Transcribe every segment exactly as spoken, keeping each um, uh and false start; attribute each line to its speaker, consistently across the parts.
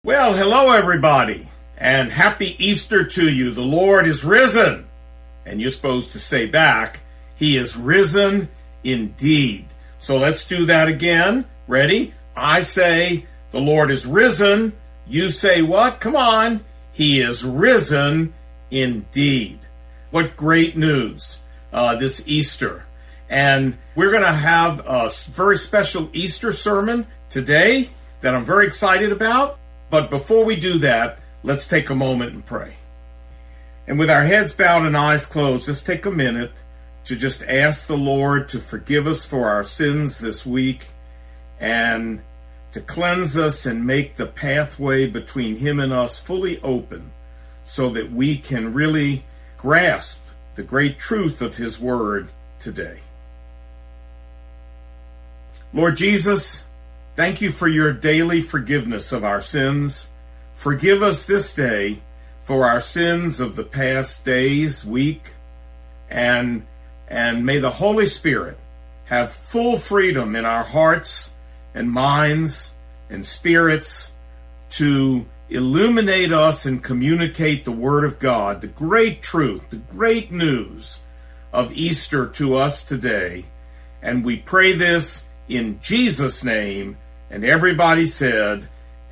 Speaker 1: Well, hello everybody, and happy Easter to you. The Lord is risen. And you're supposed to say back, He is risen indeed. So let's do that again. Ready? I say, the Lord is risen. You say what? Come on. He is risen indeed. What great news uh, this Easter. And we're going to have a very special Easter sermon today that I'm very excited about. But before we do that, let's take a moment and pray. And with our heads bowed and eyes closed, just take a minute to just ask the Lord to forgive us for our sins this week and to cleanse us and make the pathway between Him and us fully open so that we can really grasp the great truth of His Word today. Lord Jesus, thank you for your daily forgiveness of our sins. Forgive us this day for our sins of the past days, week, and, and may the Holy Spirit have full freedom in our hearts and minds and spirits to illuminate us and communicate the Word of God, the great truth, the great news of Easter to us today. And we pray this in Jesus' name. And everybody said,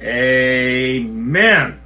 Speaker 1: Amen.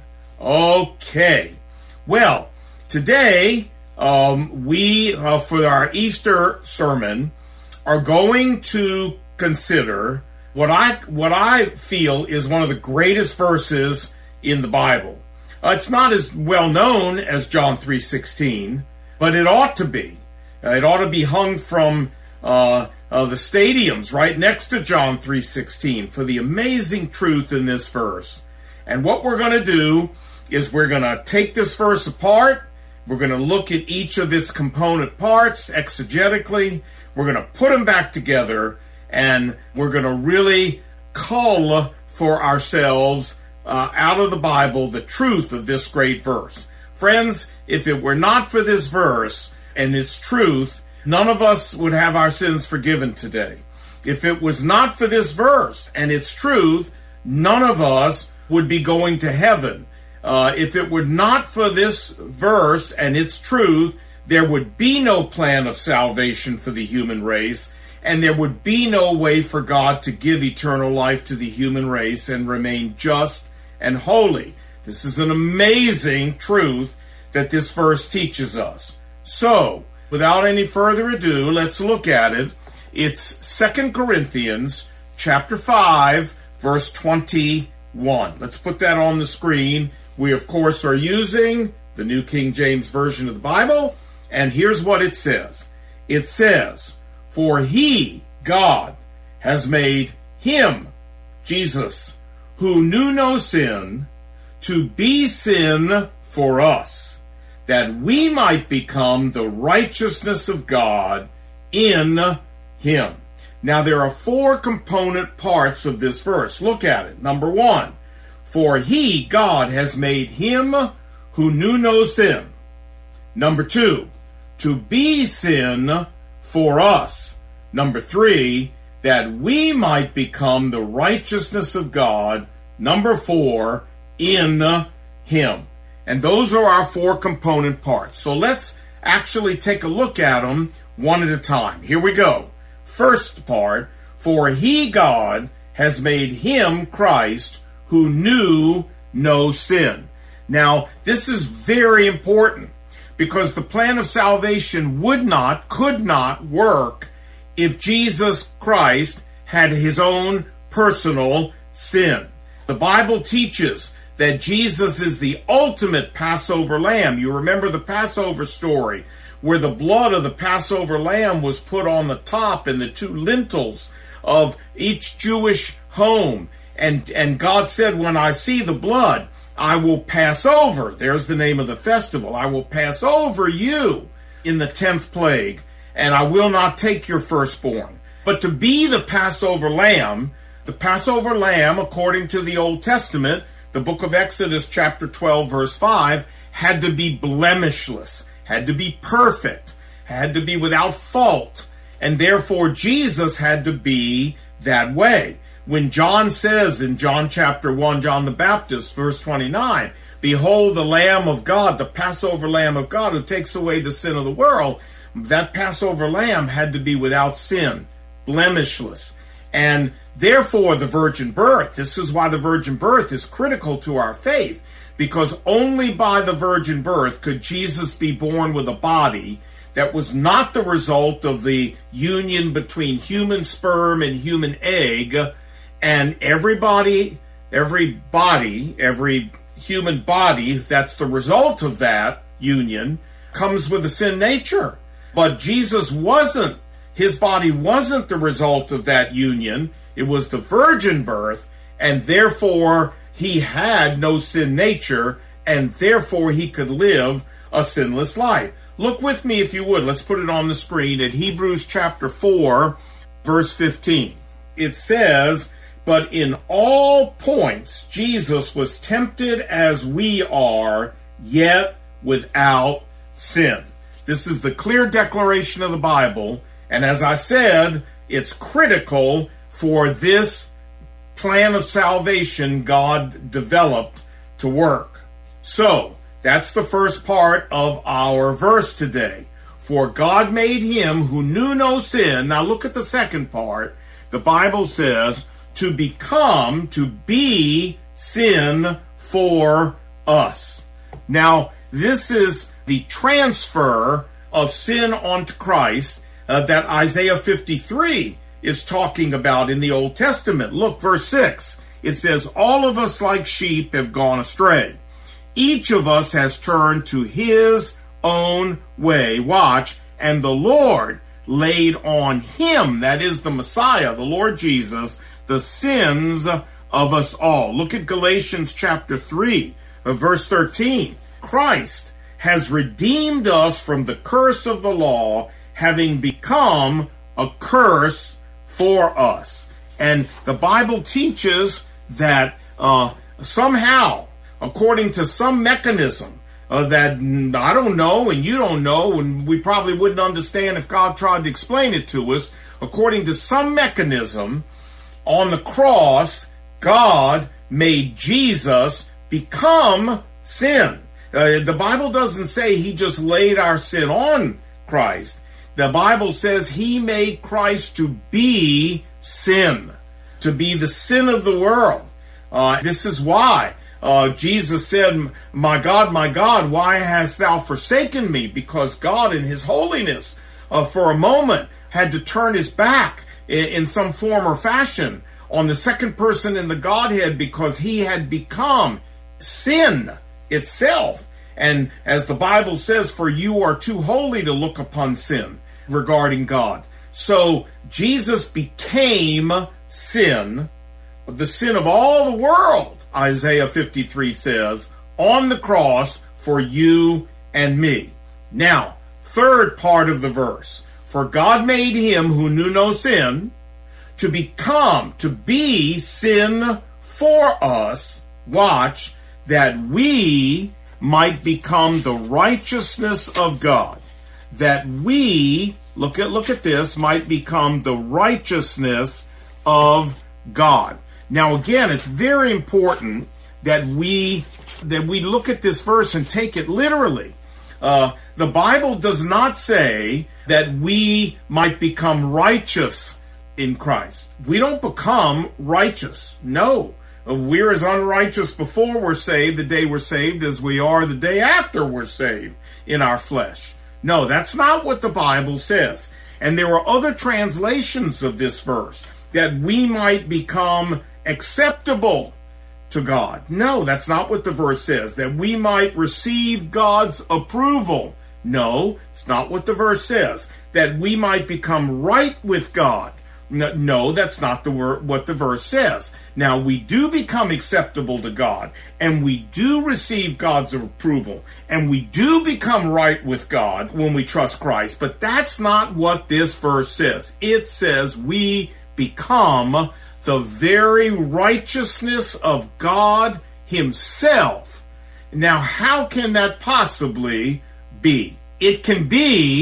Speaker 1: Okay. Well, today um, we, uh, for our Easter sermon, are going to consider what I what I feel is one of the greatest verses in the Bible. Uh, it's not as well known as John three sixteen, but it ought to be. Uh, it ought to be hung from Uh, uh, the stadiums right next to John three sixteen for the amazing truth in this verse. And what we're going to do is we're going to take this verse apart. We're going to look at each of its component parts exegetically. We're going to put them back together, and we're going to really cull for ourselves uh, out of the Bible the truth of this great verse. Friends, if it were not for this verse and its truth, none of us would have our sins forgiven today. If it was not for this verse and its truth, none of us would be going to heaven. Uh, if it were not for this verse and its truth, there would be no plan of salvation for the human race, and there would be no way for God to give eternal life to the human race and remain just and holy. This is an amazing truth that this verse teaches us. So, without any further ado, let's look at it. It's Second Corinthians chapter five, verse twenty-one. Let's put that on the screen. We, of course, are using the New King James Version of the Bible, and here's what it says. It says, "For He, God, has made Him, Jesus, who knew no sin, to be sin for us, that we might become the righteousness of God in Him." Now, there are four component parts of this verse. Look at it. Number one, for He, God, has made Him who knew no sin. Number two, to be sin for us. Number three, that we might become the righteousness of God. Number four, in Him. And those are our four component parts. So let's actually take a look at them one at a time. Here we go. First part, for He, God, has made Him, Christ, who knew no sin. Now, this is very important because the plan of salvation would not, could not work if Jesus Christ had His own personal sin. The Bible teaches that Jesus is the ultimate Passover lamb. You remember the Passover story where the blood of the Passover lamb was put on the top and the two lintels of each Jewish home. And, and God said, when I see the blood, I will pass over. There's the name of the festival. I will pass over you in the tenth plague, and I will not take your firstborn. But to be the Passover lamb, the Passover lamb, according to the Old Testament, the book of Exodus chapter twelve verse five, had to be blemishless, had to be perfect, had to be without fault, and therefore Jesus had to be that way. When John says in John chapter one, John the Baptist, verse twenty-nine, behold the Lamb of God, the Passover Lamb of God who takes away the sin of the world, that Passover Lamb had to be without sin, blemishless. And therefore the virgin birth, this is why the virgin birth is critical to our faith, because only by the virgin birth could Jesus be born with a body that was not the result of the union between human sperm and human egg. And everybody, every body, every human body that's the result of that union comes with a sin nature. But Jesus wasn't, his body wasn't the result of that union. It was the virgin birth, and therefore he had no sin nature, and therefore he could live a sinless life. Look with me, if you would. Let's put it on the screen at Hebrews chapter four, verse fifteen. It says, but in all points Jesus was tempted as we are, yet without sin. This is the clear declaration of the Bible, and as I said, it's critical for this plan of salvation God developed to work. So, that's the first part of our verse today. For God made him who knew no sin. Now look at the second part. The Bible says, to become, to be sin for us. Now, this is the transfer of sin onto Christ uh, that Isaiah fifty-three is talking about in the Old Testament. Look, verse six. It says, all of us like sheep have gone astray. Each of us has turned to his own way. Watch. And the Lord laid on him, that is the Messiah, the Lord Jesus, the sins of us all. Look at Galatians chapter three, verse thirteen. Christ has redeemed us from the curse of the law, having become a curse for us. And the Bible teaches that uh, somehow, according to some mechanism uh, that I don't know and you don't know, and we probably wouldn't understand if God tried to explain it to us, according to some mechanism, on the cross, God made Jesus become sin. Uh, the Bible doesn't say he just laid our sin on Christ. The Bible says he made Christ to be sin, to be the sin of the world. Uh, this is why uh, Jesus said, my God, my God, why hast thou forsaken me? Because God in his holiness, uh, for a moment, had to turn his back in, in some form or fashion on the second person in the Godhead, because he had become sin itself. And as the Bible says, for you are too holy to look upon sin regarding God. So Jesus became sin, the sin of all the world, Isaiah fifty-three says, on the cross for you and me. Now, third part of the verse. For God made him who knew no sin to become, to be sin for us, watch, that we might become the righteousness of God. That we, look at, look at this, might become the righteousness of God. Now again, it's very important that we, that we look at this verse and take it literally. Uh, the Bible does not say that we might become righteous in Christ. We don't become righteous. No. We're as unrighteous before we're saved, the day we're saved, as we are the day after we're saved in our flesh. No, that's not what the Bible says. And there are other translations of this verse, that we might become acceptable to God. No, that's not what the verse says. That we might receive God's approval. No, it's not what the verse says. That we might become right with God. No, that's not the wor- what the verse says. Now, we do become acceptable to God, and we do receive God's approval, and we do become right with God when we trust Christ, but that's not what this verse says. It says we become the very righteousness of God himself. Now, how can that possibly be? It can be,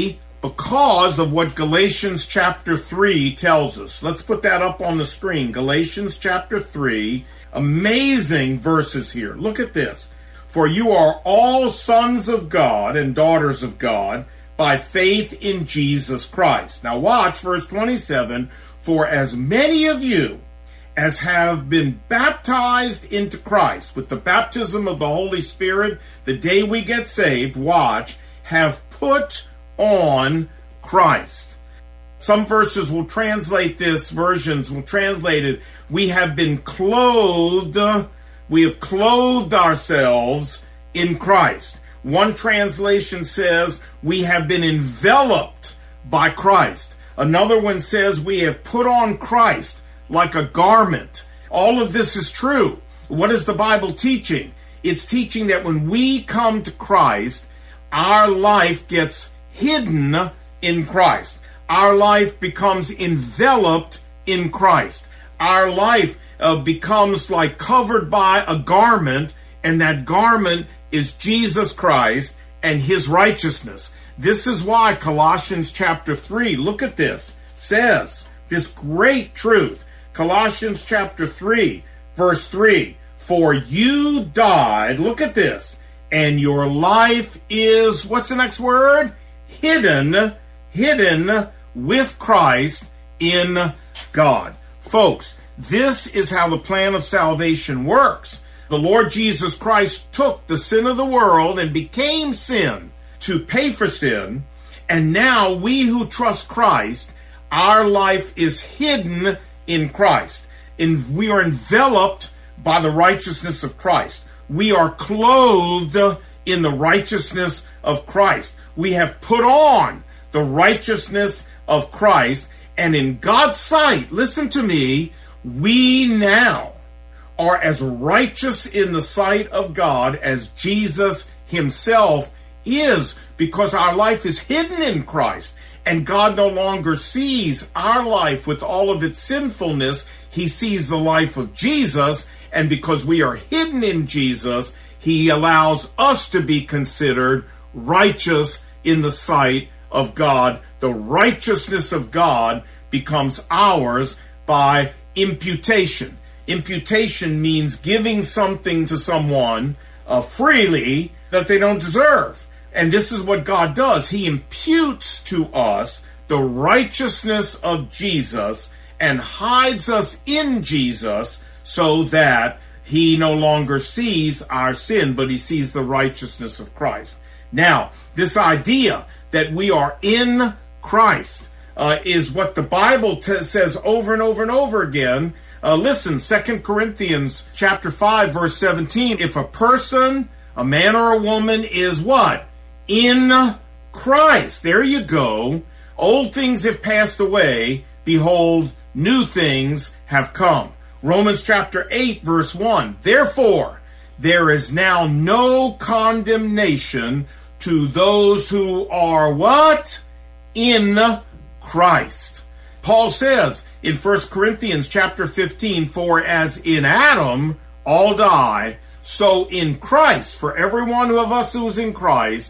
Speaker 1: because of what Galatians chapter three tells us. Let's put that up on the screen. Galatians chapter three. Amazing verses here. Look at this. For you are all sons of God and daughters of God by faith in Jesus Christ. Now watch verse twenty-seven. For as many of you as have been baptized into Christ with the baptism of the Holy Spirit, the day we get saved, watch, have put on Christ. Some verses will translate this, versions will translate it, we have been clothed, we have clothed ourselves in Christ. One translation says we have been enveloped by Christ. Another one says we have put on Christ like a garment. All of this is true. What is the Bible teaching? It's teaching that when we come to Christ, our life gets hidden in Christ. Our life becomes enveloped in Christ. Our life uh, becomes like covered by a garment, and that garment is Jesus Christ and his righteousness. This is why Colossians chapter three, look at this, says this great truth. Colossians chapter three, verse three, for you died, look at this, and your life is, what's the next word? Hidden, hidden with Christ in God. Folks, this is how the plan of salvation works. The Lord Jesus Christ took the sin of the world and became sin to pay for sin, and now we who trust Christ, our life is hidden in Christ. And we are enveloped by the righteousness of Christ. We are clothed in the righteousness of Christ. We have put on the righteousness of Christ, and in God's sight, listen to me, we now are as righteous in the sight of God as Jesus himself is, because our life is hidden in Christ, and God no longer sees our life with all of its sinfulness. He sees the life of Jesus, and because we are hidden in Jesus, he allows us to be considered righteous in the sight of God. The righteousness of God becomes ours by imputation. Imputation means giving something to someone uh, freely that they don't deserve. And this is what God does. He imputes to us the righteousness of Jesus and hides us in Jesus so that he no longer sees our sin, but he sees the righteousness of Christ. Now, this idea that we are in Christ uh, is what the Bible t- says over and over and over again. Uh, listen, Second Corinthians chapter five, verse seventeen. If a person, a man or a woman, is what? In Christ. There you go. Old things have passed away. Behold, new things have come. Romans chapter eight, verse one. Therefore, there is now no condemnation to those who are what? In Christ. Paul says in First Corinthians chapter fifteen, for as in Adam all die, so in Christ, for every one of us who is in Christ,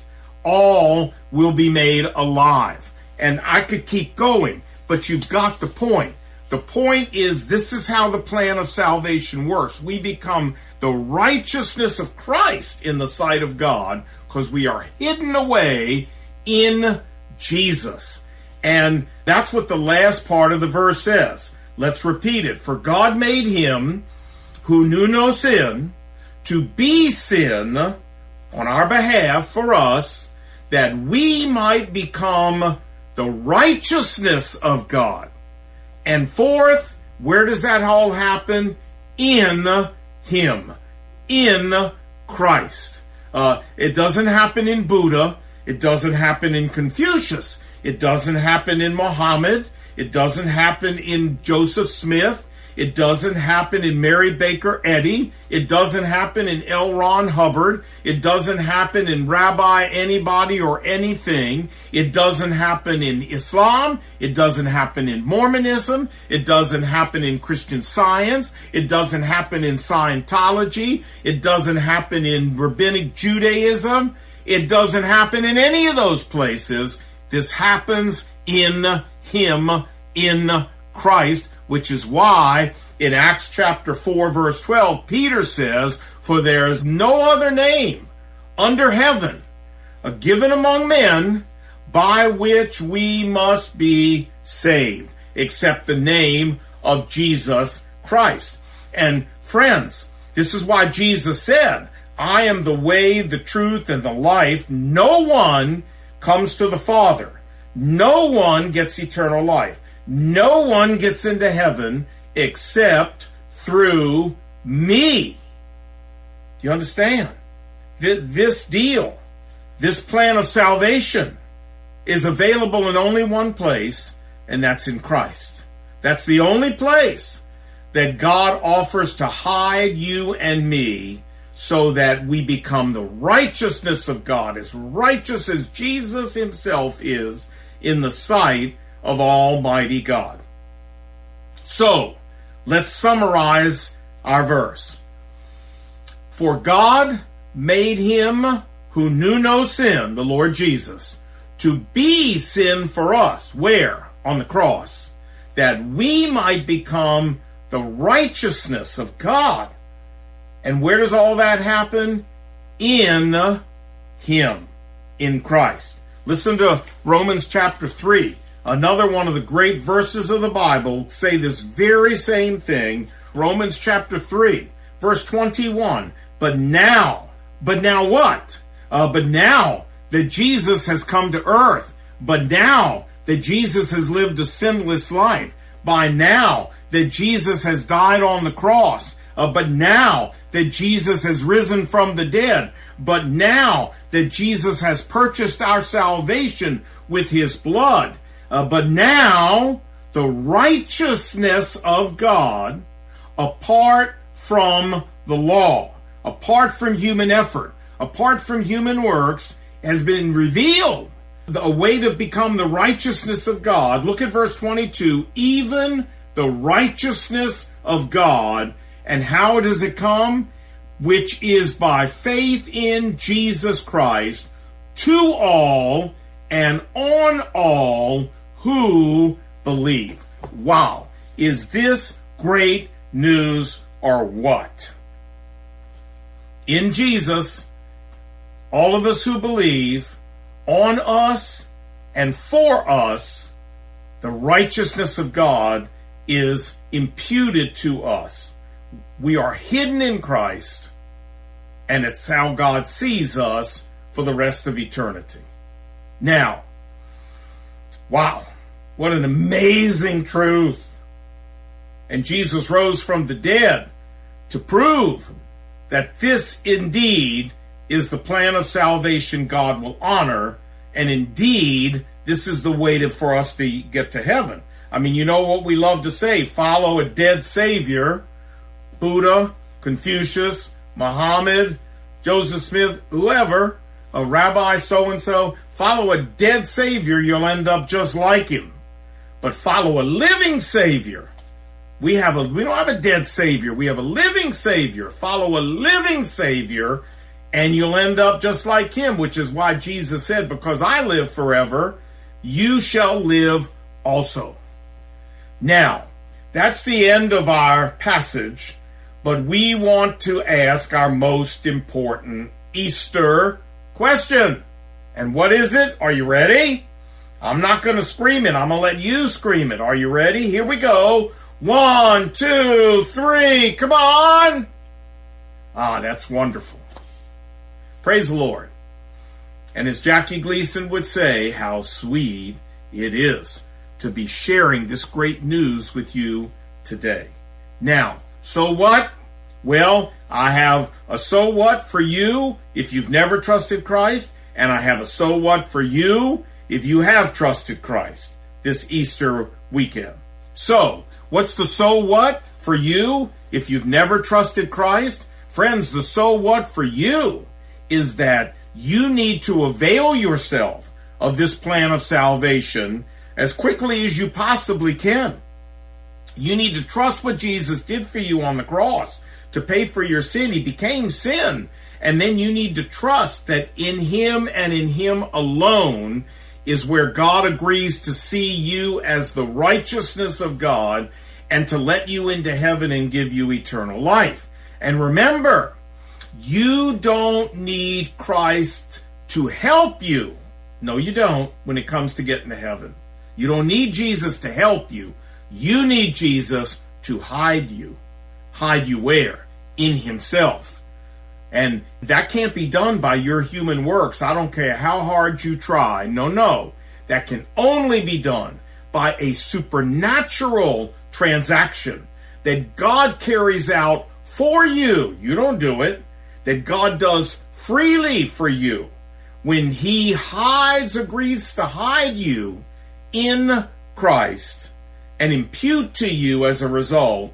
Speaker 1: all will be made alive. And I could keep going, but you've got the point. The point is, this is how the plan of salvation works. We become the righteousness of Christ in the sight of God because we are hidden away in Jesus. And that's what the last part of the verse says. Let's repeat it. For God made him who knew no sin to be sin on our behalf for us, that we might become the righteousness of God. And fourth, where does that all happen? In him. In Christ. Uh, it doesn't happen in Buddha. It doesn't happen in Confucius. It doesn't happen in Muhammad. It doesn't happen in Joseph Smith. It doesn't happen in Mary Baker Eddy. It doesn't happen in L. Ron Hubbard. It doesn't happen in Rabbi anybody or anything. It doesn't happen in Islam. It doesn't happen in Mormonism. It doesn't happen in Christian Science. It doesn't happen in Scientology. It doesn't happen in Rabbinic Judaism. It doesn't happen in any of those places. This happens in him, in Christ, which is why in Acts chapter four, verse twelve, Peter says, "For there is no other name under heaven given among men by which we must be saved, except the name of Jesus Christ." And friends, this is why Jesus said, "I am the way, the truth, and the life. No one comes to the Father. No one gets eternal life. No one gets into heaven except through me." Do you understand? This deal, this plan of salvation is available in only one place, and that's in Christ. That's the only place that God offers to hide you and me so that we become the righteousness of God, as righteous as Jesus himself is in the sight of Almighty God. So, let's summarize our verse. "For God made him who knew no sin," the Lord Jesus, "to be sin for us." Where? On the cross. "That we might become the righteousness of God." And where does all that happen? In him, in Christ. Listen to Romans chapter three. Another one of the great verses of the Bible say this very same thing. Romans chapter three, verse twenty-one. But now, but now what? Uh, but now that Jesus has come to earth, but now that Jesus has lived a sinless life, by now that Jesus has died on the cross, uh, but now that Jesus has risen from the dead, but now that Jesus has purchased our salvation with his blood, uh, but now the righteousness of God apart from the law, apart from human effort, apart from human works, has been revealed. A way to become the righteousness of God. Look at verse twenty-two. Even the righteousness of God. And how does it come? Which is by faith in Jesus Christ, to all and on all who believe. Wow. Is this great news or what? In Jesus, all of us who believe, on us and for us, the righteousness of God is imputed to us. We are hidden in Christ, and it's how God sees us for the rest of eternity. Now, wow, what an amazing truth. And Jesus rose from the dead to prove that this indeed is the plan of salvation God will honor, and indeed, this is the way to, for us to get to heaven. I mean, you know what we love to say, follow a dead Savior. Buddha, Confucius, Muhammad, Joseph Smith, whoever, a rabbi so-and-so, follow a dead Savior, you'll end up just like him. But follow a living Savior. We have a we don't have a dead Savior, we have a living Savior. Follow a living Savior, and you'll end up just like him, which is why Jesus said, because I live forever, you shall live also. Now, that's the end of our passage, but we want to ask our most important Easter question. And what is it? Are you ready? I'm not going to scream it. I'm going to let you scream it. Are you ready? Here we go. One, two, three. Come on. Ah, that's wonderful. Praise the Lord. And as Jackie Gleason would say, how sweet it is to be sharing this great news with you today. Now, so what? Well, I have a so what for you if you've never trusted Christ, and I have a so what for you if you have trusted Christ this Easter weekend. So, what's the so what for you if you've never trusted Christ? Friends, the so what for you is that you need to avail yourself of this plan of salvation as quickly as you possibly can. You need to trust what Jesus did for you on the cross to pay for your sin. He became sin. And then you need to trust that in him and in him alone is where God agrees to see you as the righteousness of God and to let you into heaven and give you eternal life. And remember, you don't need Christ to help you. No, you don't when it comes to getting to heaven. You don't need Jesus to help you. You need Jesus to hide you. Hide you where? In himself. And that can't be done by your human works. I don't care how hard you try. No, no. That can only be done by a supernatural transaction that God carries out for you. You don't do it. That God does freely for you when he hides, agrees to hide you in Christ and impute to you as a result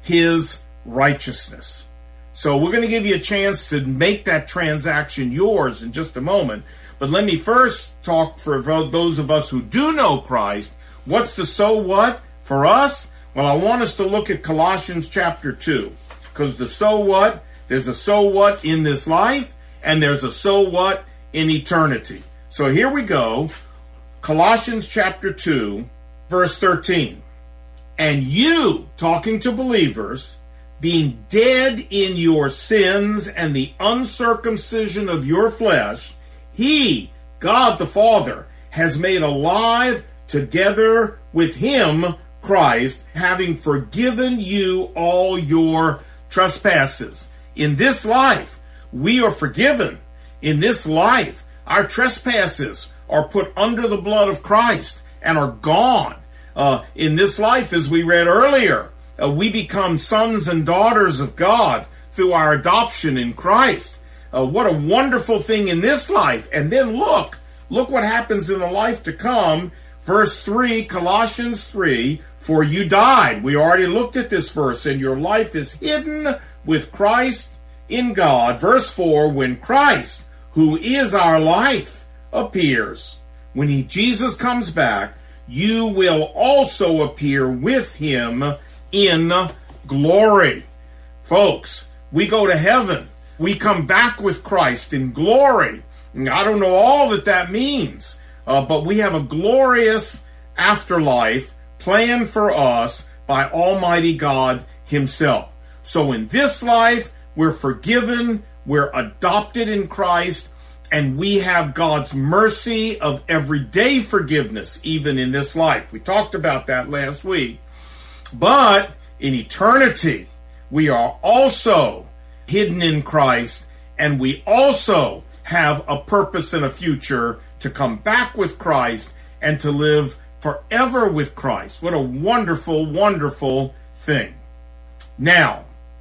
Speaker 1: his righteousness. So we're going to give you a chance to make that transaction yours in just a moment. But let me first talk for those of us who do know Christ. What's the so what for us? Well, I want us to look at Colossians chapter two. Because the so what, there's a so what in this life, and there's a so what in eternity. So here we go. Colossians chapter two, verse thirteen. And you, talking to believers, being dead in your sins and the uncircumcision of your flesh, he, God the Father, has made alive together with him, Christ, having forgiven you all your trespasses. In this life, we are forgiven. In this life, our trespasses are put under the blood of Christ and are gone. Uh, in this life, as we read earlier, uh, we become sons and daughters of God through our adoption in Christ. Uh, what a wonderful thing in this life. And then look, look what happens in the life to come. Verse three, Colossians three, for you died. We already looked at this verse, and your life is hidden with Christ in God. Verse four, when Christ, who is our life, appears, when he, Jesus comes back, you will also appear with him in glory. Folks, we go to heaven. We come back with Christ in glory. I don't know all that that means, uh, but we have a glorious afterlife planned for us by Almighty God himself. So in this life, we're forgiven, we're adopted in Christ, and we have God's mercy of everyday forgiveness, even in this life. We talked about that last week. But in eternity, we are also hidden in Christ, and we also have a purpose and a future to come back with Christ and to live forever with Christ. What a wonderful, wonderful thing. Now,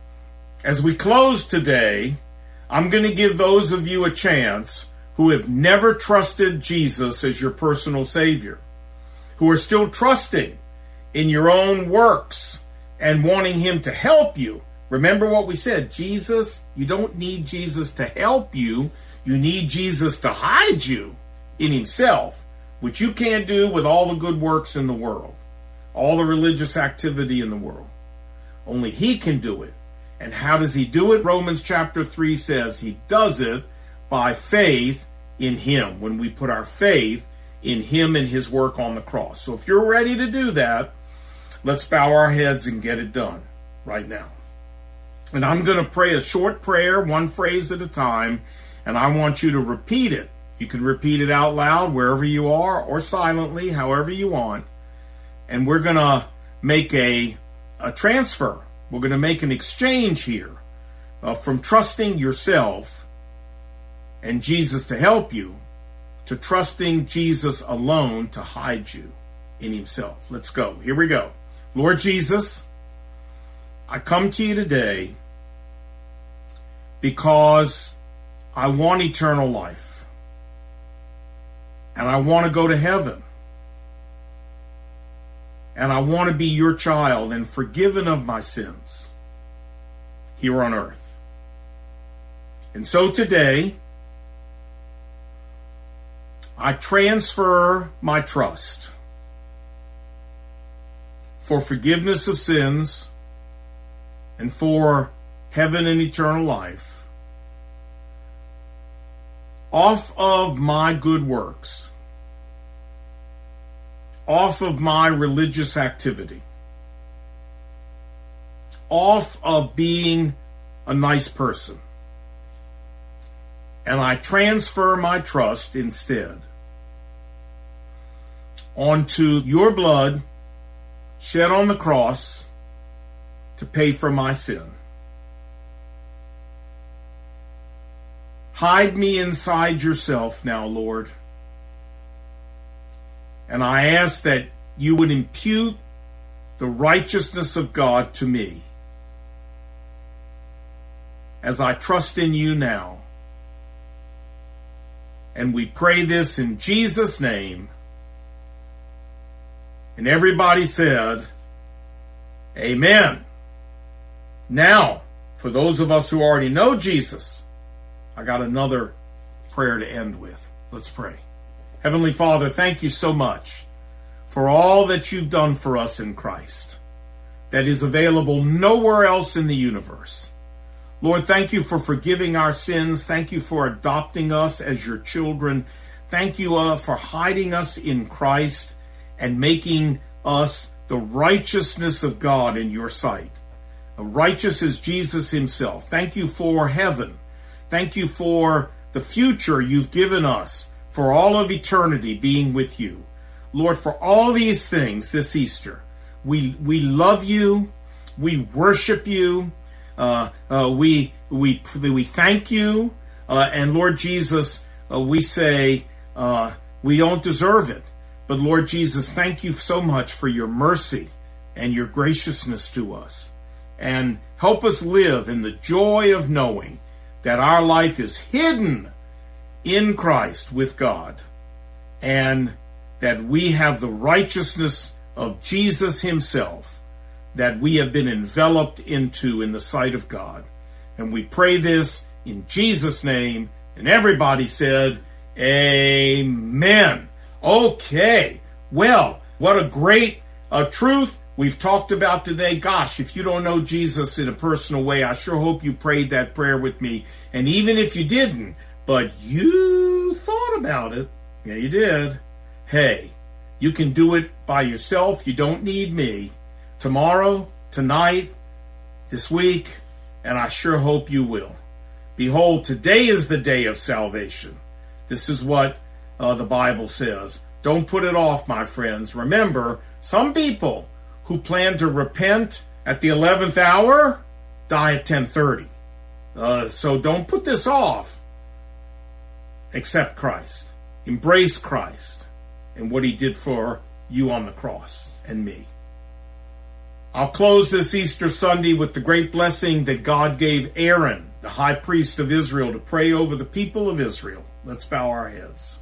Speaker 1: as we close today, I'm going to give those of you a chance who have never trusted Jesus as your personal Savior, who are still trusting in your own works and wanting him to help you. Remember what we said, Jesus, you don't need Jesus to help you. You need Jesus to hide you in himself, which you can't do with all the good works in the world, all the religious activity in the world. Only he can do it. And how does he do it? Romans chapter three says he does it by faith in him, when we put our faith in him and his work on the cross. So if you're ready to do that, let's bow our heads and get it done right now. And I'm going to pray a short prayer, one phrase at a time, and I want you to repeat it. You can repeat it out loud wherever you are or silently, however you want. And we're going to make a, a transfer. We're going to make an exchange here uh, from trusting yourself and Jesus to help you to trusting Jesus alone to hide you in himself. Let's go. Here we go. Lord Jesus, I come to you today because I want eternal life. And I want to go to heaven. And I want to be your child and forgiven of my sins here on earth. And so today, I transfer my trust for forgiveness of sins and for heaven and eternal life off of my good works off of my religious activity, off of being a nice person, and I transfer my trust instead onto your blood shed on the cross to pay for my sin. Hide me inside yourself now, Lord. And I ask that you would impute the righteousness of God to me as I trust in you now. And we pray this in Jesus' name. And everybody said, Amen. Now, for those of us who already know Jesus, I got another prayer to end with. Let's pray. Heavenly Father, thank you so much for all that you've done for us in Christ that is available nowhere else in the universe. Lord, thank you for forgiving our sins. Thank you for adopting us as your children. Thank you uh, for hiding us in Christ and making us the righteousness of God in your sight. Righteous as Jesus himself. Thank you for heaven. Thank you for the future you've given us for all of eternity being with you. Lord, for all these things this Easter, we we love you, we worship you, uh, uh, we we we thank you, uh, and Lord Jesus, uh, we say uh, we don't deserve it, but Lord Jesus, thank you so much for your mercy and your graciousness to us, and help us live in the joy of knowing that our life is hidden in Christ with God, and that we have the righteousness of Jesus himself that we have been enveloped into in the sight of God. And we pray this in Jesus' name, and everybody said, Amen. Okay, well, what a great uh, truth we've talked about today. Gosh, if you don't know Jesus in a personal way, I sure hope you prayed that prayer with me. And even if you didn't, but you thought about it, yeah, you did. Hey, you can do it by yourself. You don't need me. Tomorrow, tonight, this week, and I sure hope you will. Behold, today is the day of salvation. This is what uh, the Bible says. Don't put it off, my friends. Remember, some people who plan to repent at the eleventh hour die at ten thirty. Uh, so don't put this off. Accept Christ. Embrace Christ and what he did for you on the cross and me. I'll close this Easter Sunday with the great blessing that God gave Aaron, the high priest of Israel, to pray over the people of Israel. Let's bow our heads.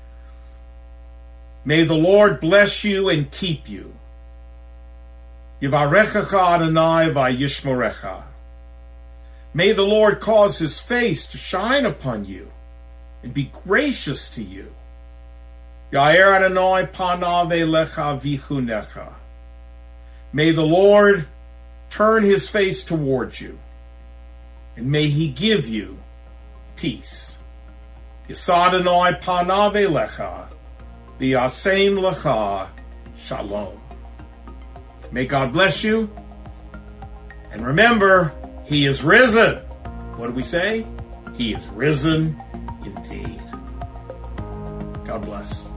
Speaker 1: May the Lord bless you and keep you. Yivarechecha Adonai vayishmorecha. May the Lord cause his face to shine upon you and be gracious to you. Yair Adonai panav elecha vichunecha. May the Lord turn his face towards you, and may he give you peace. Yisad Adonai panav elecha v'yasem lecha shalom. May God bless you, and remember, he is risen. What do we say? He is risen indeed. God bless.